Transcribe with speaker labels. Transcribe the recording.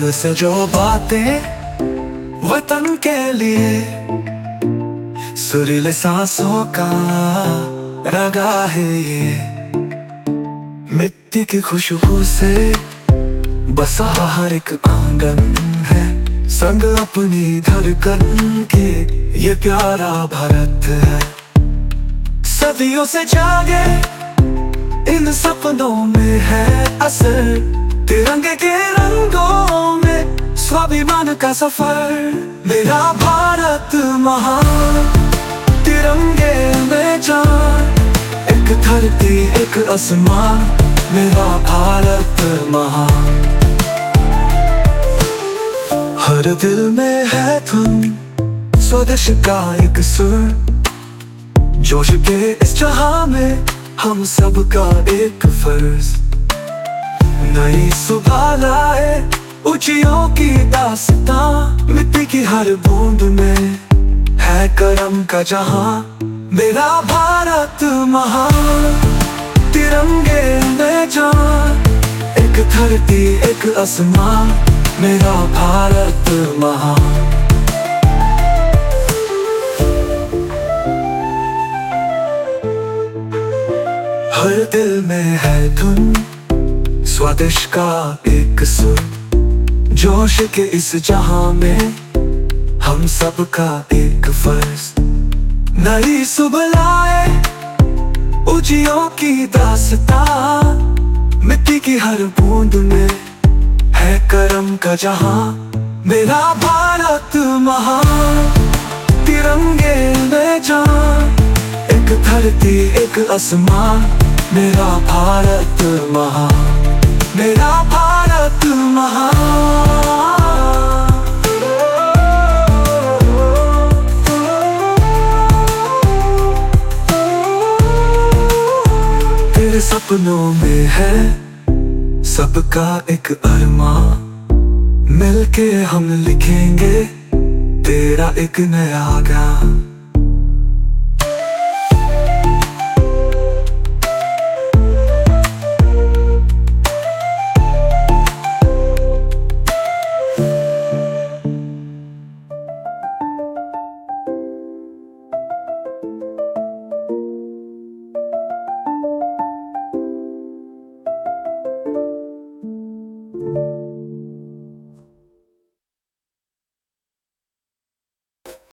Speaker 1: दिल से जो बातें वतन के लिए, सुरीले सांसों का रगा है ये। मिट्टी की खुशबू से बसा हर एक आंगन है, संग अपनी धड़कन के ये प्यारा भारत है। सदियों से जागे इन सपनों में है असर, तिरंगे के रंगों में स्वाभिमान का सफर। मेरा भारत महान, तिरंगे में जान, एक धरती एक आसमान, मेरा भारत महान। हर दिल में है धुन स्वदेश का एक सुर, जोश के इस जहां में हम सबका एक फर्ज। नई सुबह लाए ऊंचियों की दास्तां, मिट्टी की हर बूंद में है करम का जहां। मेरा भारत महान, तिरंगे में जान, एक धरती एक आसमान, मेरा भारत महान। हर दिल में है धुन स्वदेश का एक सुर, जोश के इस जहां में हम सबका एक फर्ज। नई सुबह लाए ऊंचियों की दास्तां, मिट्टी की हर बूंद में है करम का जहां। मेरा भारत महान, तिरंगे में जान, एक धरती एक आसमान, मेरा भारत महान, मेरा भारत महान। तेरे सपनों में है सबका एक अरमां, मिलके हम लिखेंगे तेरा एक नया गान।